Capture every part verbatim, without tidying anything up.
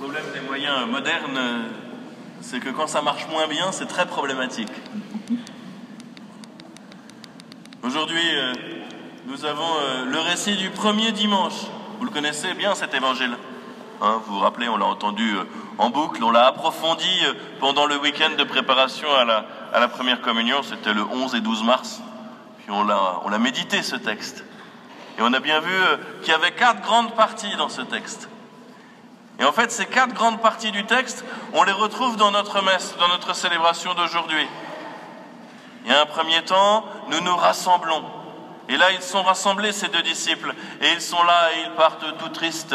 problème des moyens modernes, c'est que quand ça marche moins bien, c'est très problématique. Aujourd'hui, euh, nous avons euh, le récit du premier dimanche. Vous le connaissez bien, cet évangile. Hein, vous vous rappelez, on l'a entendu euh, en boucle, on l'a approfondi euh, pendant le week-end de préparation à la, à la première communion. C'était le onze et douze mars. Puis on l'a, on l'a médité, ce texte. Et on a bien vu euh, qu'il y avait quatre grandes parties dans ce texte. Et en fait, ces quatre grandes parties du texte, on les retrouve dans notre messe, dans notre célébration d'aujourd'hui. Il y a un premier temps, nous nous rassemblons. Et là, ils sont rassemblés, ces deux disciples. Et ils sont là et ils partent tout tristes.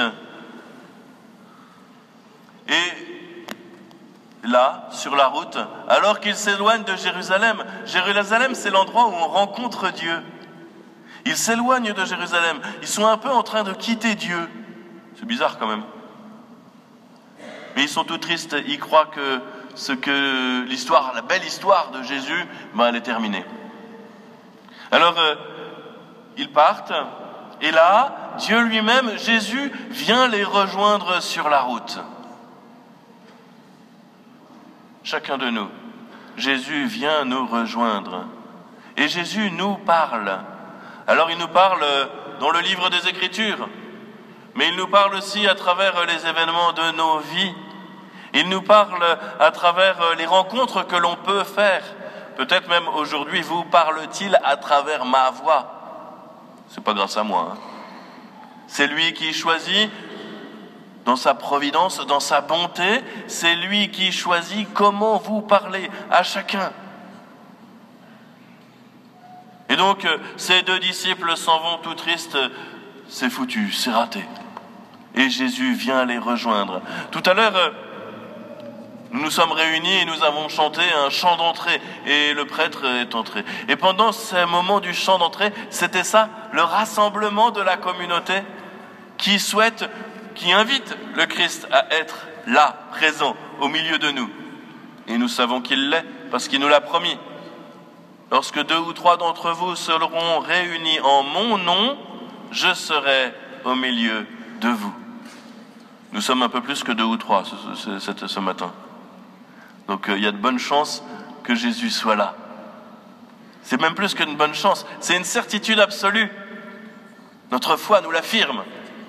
Et là, sur la route, alors qu'ils s'éloignent de Jérusalem, Jérusalem, c'est l'endroit où on rencontre Dieu. Ils s'éloignent de Jérusalem. Ils sont un peu en train de quitter Dieu. C'est bizarre quand même. Mais ils sont tout tristes. Ils croient que ce que l'histoire, la belle histoire de Jésus, ben, elle est terminée. Alors, euh, ils partent. Et là, Dieu lui-même, Jésus, vient les rejoindre sur la route. Chacun de nous, Jésus vient nous rejoindre. Et Jésus nous parle. Alors il nous parle dans le livre des Écritures, mais il nous parle aussi à travers les événements de nos vies. Il nous parle à travers les rencontres que l'on peut faire. Peut-être même aujourd'hui vous parle-t-il à travers ma voix. C'est pas grâce à moi. Hein. C'est lui qui choisit dans sa providence, dans sa bonté. C'est lui qui choisit comment vous parler à chacun. Et donc, ces deux disciples s'en vont tout tristes. C'est foutu, c'est raté. Et Jésus vient les rejoindre. Tout à l'heure, nous nous sommes réunis et nous avons chanté un chant d'entrée. Et le prêtre est entré. Et pendant ce moment du chant d'entrée, c'était ça, le rassemblement de la communauté qui souhaite, qui invite le Christ à être là, présent, au milieu de nous. Et nous savons qu'il l'est, parce qu'il nous l'a promis. Lorsque deux ou trois d'entre vous seront réunis en mon nom, je serai au milieu de vous. Nous sommes un peu plus que deux ou trois ce, ce, ce matin. Donc euh, il y a de bonnes chances que Jésus soit là. C'est même plus qu'une bonne chance, c'est une certitude absolue. Notre foi nous l'affirme.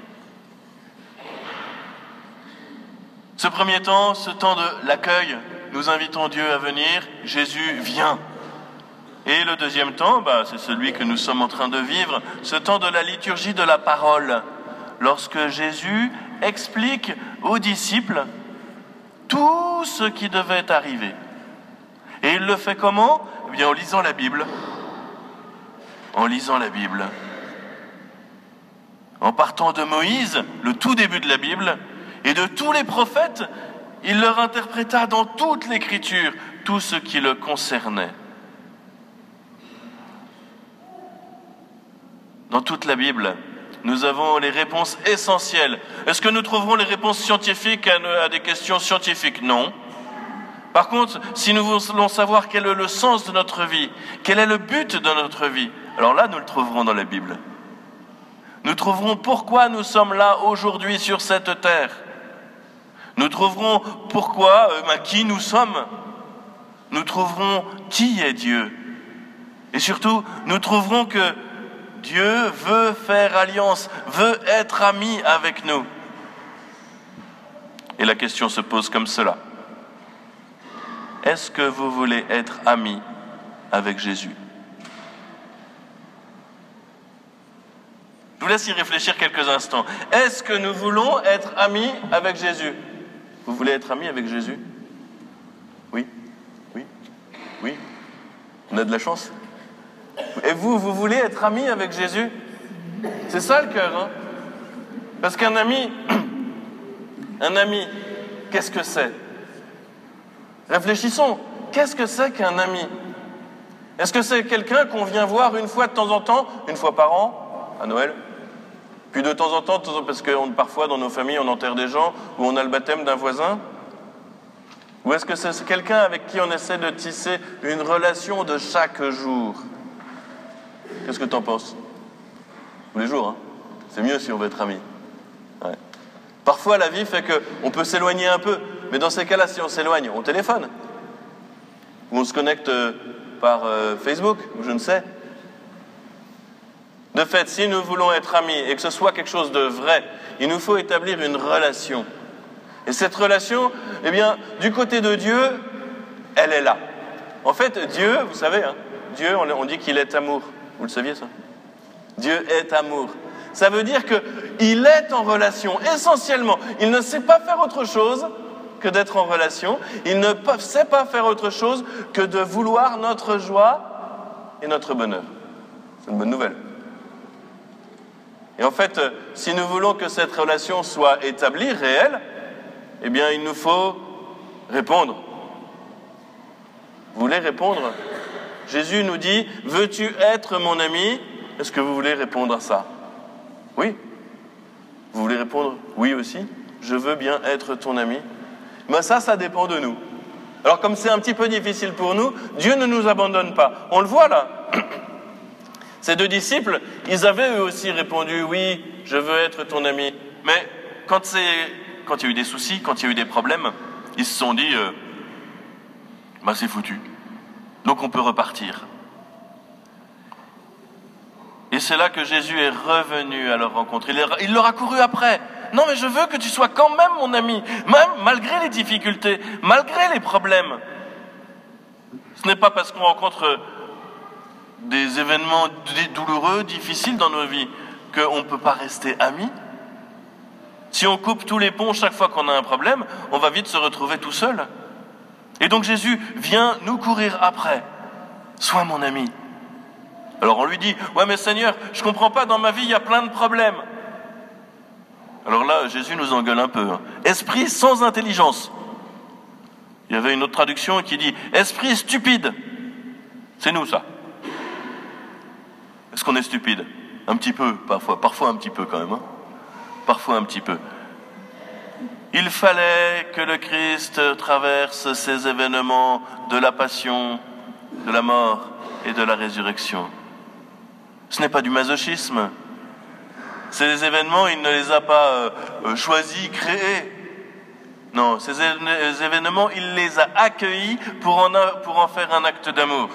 Ce premier temps, ce temps de l'accueil, nous invitons Dieu à venir, Jésus vient. Et le deuxième temps, bah, c'est celui que nous sommes en train de vivre, ce temps de la liturgie de la parole, lorsque Jésus explique aux disciples tout ce qui devait arriver. Et il le fait comment ? Eh bien, en lisant la Bible. En lisant la Bible. En partant de Moïse, le tout début de la Bible, et de tous les prophètes, il leur interpréta dans toute l'Écriture tout ce qui le concernait. Dans toute la Bible, nous avons les réponses essentielles. Est-ce que nous trouverons les réponses scientifiques à, à des questions scientifiques ? Non. Par contre, si nous voulons savoir quel est le sens de notre vie, quel est le but de notre vie, alors là, nous le trouverons dans la Bible. Nous trouverons pourquoi nous sommes là aujourd'hui sur cette terre. Nous trouverons pourquoi, euh, bah, qui nous sommes. Nous trouverons qui est Dieu. Et surtout, nous trouverons que Dieu veut faire alliance, veut être ami avec nous. Et la question se pose comme cela. Est-ce que vous voulez être ami avec Jésus ? Je vous laisse y réfléchir quelques instants. Est-ce que nous voulons être amis avec Jésus ? Vous voulez être amis avec Jésus ? Oui ? Oui ? Oui ? On a de la chance ? Et vous, vous voulez être ami avec Jésus ? C'est ça le cœur, hein ? Parce qu'un ami, un ami, qu'est-ce que c'est ? Réfléchissons, qu'est-ce que c'est qu'un ami ? Est-ce que c'est quelqu'un qu'on vient voir une fois de temps en temps, une fois par an, à Noël ? Puis de temps en temps, parce que on, parfois dans nos familles, on enterre des gens, ou on a le baptême d'un voisin ? Ou est-ce que c'est quelqu'un avec qui on essaie de tisser une relation de chaque jour ? Qu'est-ce que tu en penses ? Tous les jours, hein ? C'est mieux si on veut être amis. Ouais. Parfois, la vie fait qu'on peut s'éloigner un peu. Mais dans ces cas-là, si on s'éloigne, on téléphone. Ou on se connecte par euh, Facebook, ou je ne sais. De fait, si nous voulons être amis et que ce soit quelque chose de vrai, il nous faut établir une relation. Et cette relation, eh bien, du côté de Dieu, elle est là. En fait, Dieu, vous savez, hein, Dieu, on, on dit qu'il est amour. Vous le saviez, ça? Dieu est amour. Ça veut dire qu'il est en relation, essentiellement. Il ne sait pas faire autre chose que d'être en relation. Il ne sait pas faire autre chose que de vouloir notre joie et notre bonheur. C'est une bonne nouvelle. Et en fait, si nous voulons que cette relation soit établie, réelle, eh bien, il nous faut répondre. Vous voulez répondre? Jésus nous dit, « Veux-tu être mon ami ?» Est-ce que vous voulez répondre à ça? Oui. Vous voulez répondre oui aussi? Je veux bien être ton ami. Mais ça, ça dépend de nous. Alors comme c'est un petit peu difficile pour nous, Dieu ne nous abandonne pas. On le voit là. Ces deux disciples, ils avaient eux aussi répondu oui, je veux être ton ami. Mais quand, c'est, quand il y a eu des soucis, quand il y a eu des problèmes, ils se sont dit euh, bah c'est foutu. Donc on peut repartir. Et c'est là que Jésus est revenu à leur rencontre. Il, est, il leur a couru après. Non, mais je veux que tu sois quand même mon ami, même malgré les difficultés, malgré les problèmes. Ce n'est pas parce qu'on rencontre des événements douloureux, difficiles dans nos vies, qu'on ne peut pas rester amis. Si on coupe tous les ponts chaque fois qu'on a un problème, on va vite se retrouver tout seul. Et donc Jésus vient nous courir après. Sois mon ami. Alors on lui dit, ouais mais Seigneur, je comprends pas, dans ma vie il y a plein de problèmes. Alors là, Jésus nous engueule un peu. Hein. Esprit sans intelligence. Il y avait une autre traduction qui dit, esprit stupide. C'est nous ça. Est-ce qu'on est stupide? Un petit peu, parfois. Parfois un petit peu quand même. Hein. Parfois un petit peu. Il fallait que le Christ traverse ces événements de la passion, de la mort et de la résurrection. Ce n'est pas du masochisme. Ces événements, il ne les a pas euh, choisis, créés. Non, ces é- événements, il les a accueillis pour en, a, pour en faire un acte d'amour.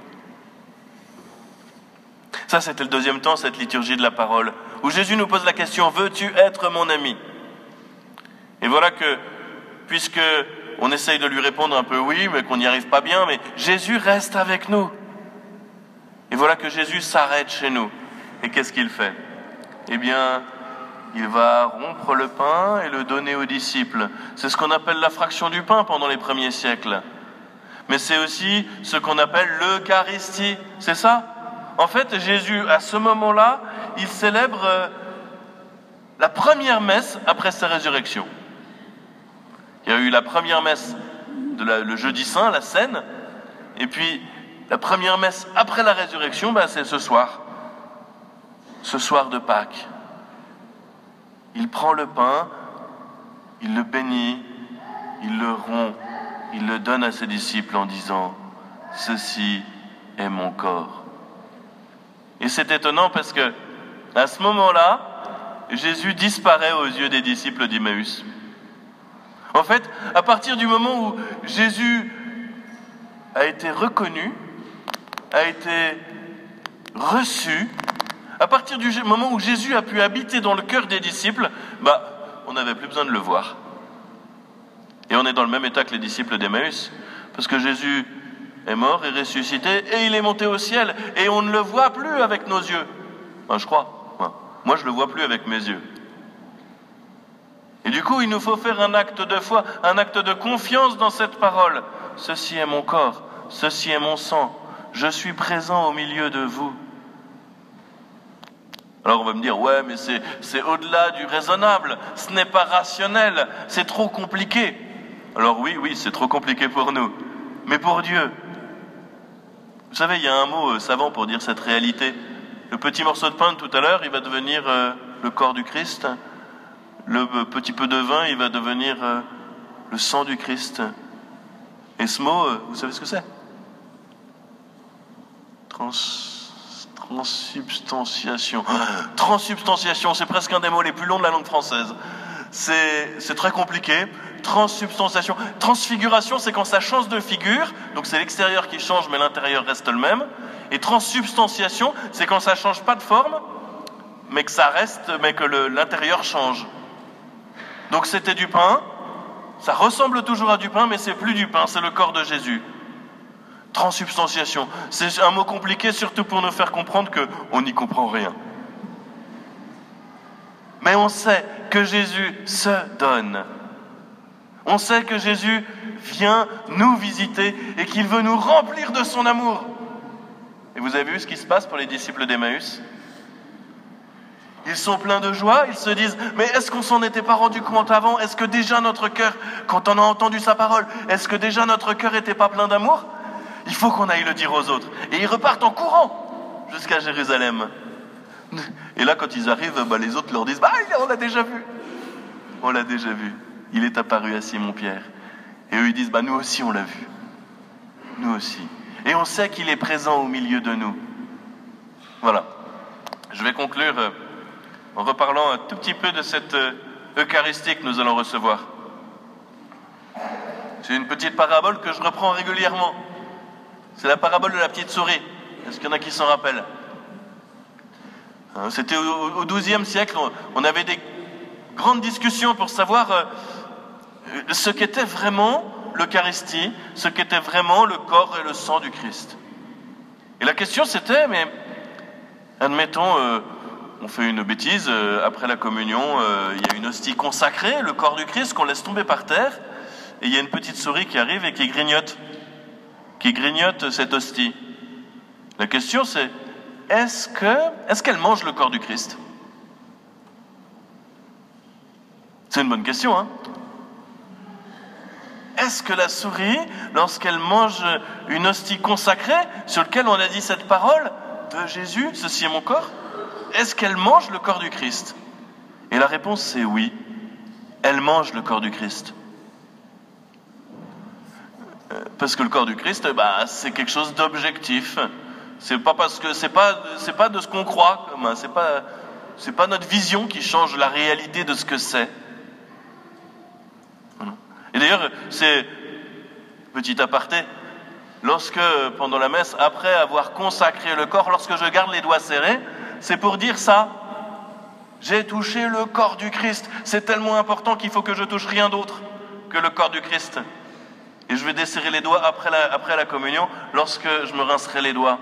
Ça, c'était le deuxième temps, cette liturgie de la parole, où Jésus nous pose la question, veux-tu être mon ami? Et voilà que, puisque on essaye de lui répondre un peu oui, mais qu'on n'y arrive pas bien, mais Jésus reste avec nous. Et voilà que Jésus s'arrête chez nous. Et qu'est-ce qu'il fait? Eh bien, il va rompre le pain et le donner aux disciples. C'est ce qu'on appelle la fraction du pain pendant les premiers siècles. Mais c'est aussi ce qu'on appelle l'Eucharistie. C'est ça? En fait, Jésus, à ce moment-là, il célèbre la première messe après sa résurrection. Il y a eu la première messe de la, le jeudi saint, la Seine, et puis la première messe après la résurrection, ben, c'est ce soir. Ce soir de Pâques. Il prend le pain, il le bénit, il le rompt, il le donne à ses disciples en disant « Ceci est mon corps ». Et c'est étonnant parce que à ce moment-là, Jésus disparaît aux yeux des disciples d'Emmaüs. En fait, à partir du moment où Jésus a été reconnu, a été reçu, à partir du moment où Jésus a pu habiter dans le cœur des disciples, bah, on n'avait plus besoin de le voir. Et on est dans le même état que les disciples d'Emmaüs, parce que Jésus est mort et ressuscité, et il est monté au ciel, et on ne le voit plus avec nos yeux. Enfin, je crois. Enfin, moi, je ne le vois plus avec mes yeux. Et du coup, il nous faut faire un acte de foi, un acte de confiance dans cette parole. Ceci est mon corps, ceci est mon sang, je suis présent au milieu de vous. Alors on va me dire, ouais, mais c'est, c'est au-delà du raisonnable, ce n'est pas rationnel, c'est trop compliqué. Alors oui, oui, c'est trop compliqué pour nous, mais pour Dieu. Vous savez, il y a un mot euh, savant pour dire cette réalité. Le petit morceau de pain de tout à l'heure, il va devenir euh, le corps du Christ. Le euh, petit peu de vin, il va devenir euh, le sang du Christ. Et ce mot, euh, vous savez ce que c'est? Trans... Transsubstantiation. Transsubstantiation, c'est presque un des mots les plus longs de la langue française. c'est, c'est très compliqué. Transsubstantiation. Transfiguration, c'est quand ça change de figure, donc c'est l'extérieur qui change, mais l'intérieur reste le même. Et transsubstantiation, c'est quand ça change pas de forme, mais que ça reste, mais que le, l'intérieur change. Donc c'était du pain, ça ressemble toujours à du pain, mais c'est plus du pain, c'est le corps de Jésus. Transsubstantiation, c'est un mot compliqué, surtout pour nous faire comprendre qu'on n'y comprend rien. Mais on sait que Jésus se donne. On sait que Jésus vient nous visiter et qu'il veut nous remplir de son amour. Et vous avez vu ce qui se passe pour les disciples d'Emmaüs ? Ils sont pleins de joie, ils se disent « Mais est-ce qu'on s'en était pas rendu compte avant ? Est-ce que déjà notre cœur, quand on a entendu sa parole, est-ce que déjà notre cœur n'était pas plein d'amour ? Il faut qu'on aille le dire aux autres. » Et ils repartent en courant jusqu'à Jérusalem. Et là, quand ils arrivent, bah, les autres leur disent « Bah, on l'a déjà vu. On l'a déjà vu. Il est apparu à Simon-Pierre. » Et eux, ils disent « Bah, nous aussi, on l'a vu. Nous aussi. » Et on sait qu'il est présent au milieu de nous. Voilà. Je vais conclure en reparlant un tout petit peu de cette Eucharistie que nous allons recevoir. C'est une petite parabole que je reprends régulièrement. C'est la parabole de la petite souris. Est-ce qu'il y en a qui s'en rappellent ? C'était au douzième siècle, on avait des grandes discussions pour savoir ce qu'était vraiment l'Eucharistie, ce qu'était vraiment le corps et le sang du Christ. Et la question c'était, mais admettons, euh, on fait une bêtise, euh, après la communion, euh, il y a une hostie consacrée, le corps du Christ qu'on laisse tomber par terre, et il y a une petite souris qui arrive et qui grignote, qui grignote cette hostie. La question c'est, est-ce que, est-ce qu'elle mange le corps du Christ ? C'est une bonne question, hein ? Est-ce que la souris, lorsqu'elle mange une hostie consacrée, sur laquelle on a dit cette parole de Jésus, ceci est mon corps, est-ce qu'elle mange le corps du Christ ? Et la réponse c'est oui, elle mange le corps du Christ. Parce que le corps du Christ, bah, c'est quelque chose d'objectif. C'est pas parce que c'est pas c'est pas de ce qu'on croit, comme, hein, c'est pas c'est pas notre vision qui change la réalité de ce que c'est. Voilà. Et d'ailleurs, c'est petit aparté, lorsque pendant la messe, après avoir consacré le corps, lorsque je garde les doigts serrés, c'est pour dire ça. J'ai touché le corps du Christ. C'est tellement important qu'il faut que je touche rien d'autre que le corps du Christ. Et je vais desserrer les doigts après la, après la communion, lorsque je me rincerai les doigts.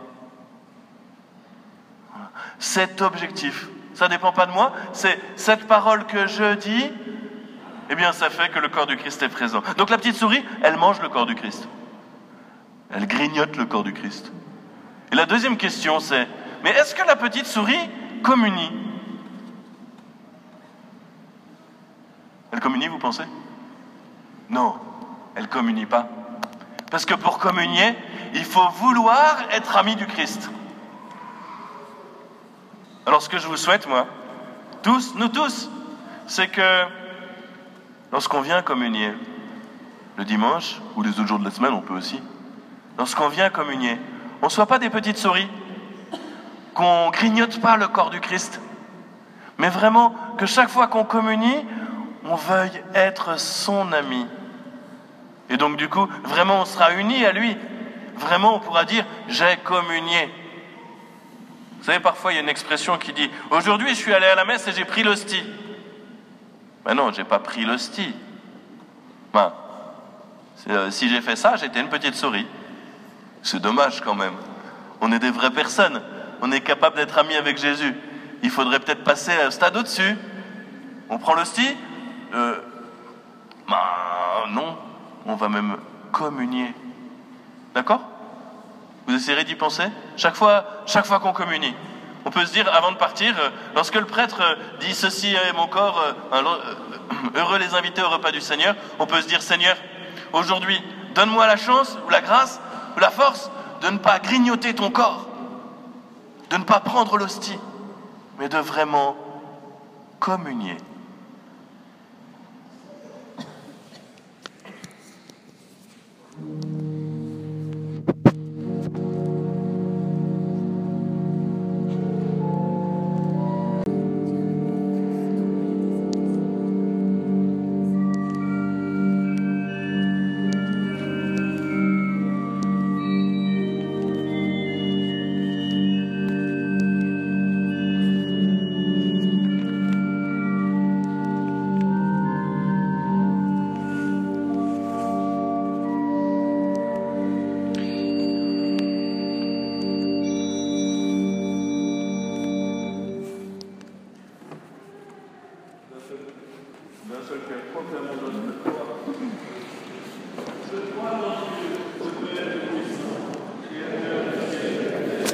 Voilà. Cet objectif, ça ne dépend pas de moi, c'est cette parole que je dis, eh bien ça fait que le corps du Christ est présent. Donc la petite souris, elle mange le corps du Christ. Elle grignote le corps du Christ. Et la deuxième question c'est, mais est-ce que la petite souris communie ? Elle communie, vous pensez ? Non, elle communie pas. Parce que pour communier, il faut vouloir être ami du Christ. Alors ce que je vous souhaite, moi, tous, nous tous, c'est que lorsqu'on vient communier, le dimanche, ou les autres jours de la semaine, on peut aussi, lorsqu'on vient communier, on ne soit pas des petites souris, qu'on ne grignote pas le corps du Christ, mais vraiment que chaque fois qu'on communie, on veuille être son ami. Et donc du coup, vraiment on sera unis à lui. Vraiment on pourra dire « j'ai communié ». Vous savez, parfois il y a une expression qui dit « aujourd'hui je suis allé à la messe et j'ai pris l'hostie ». Ben non, j'ai pas pris l'hostie. Ben, euh, si j'ai fait ça, j'étais une petite souris. C'est dommage quand même. On est des vraies personnes. On est capable d'être amis avec Jésus. Il faudrait peut-être passer à un stade au-dessus. On prend l'hostie euh, ben non, on va même communier. D'accord ? Vous essayerez d'y penser ? Chaque fois, chaque fois qu'on communie. On peut se dire, avant de partir, lorsque le prêtre dit « Ceci est mon corps, heureux les invités au repas du Seigneur », on peut se dire « Seigneur, aujourd'hui, donne-moi la chance, ou la grâce, ou la force de ne pas grignoter ton corps, de ne pas prendre l'hostie, mais de vraiment communier. » D'un seul cœur, proclamons notre foi. Je crois en Dieu, le Père Tout-Puissant, Créateur du ciel et de la terre,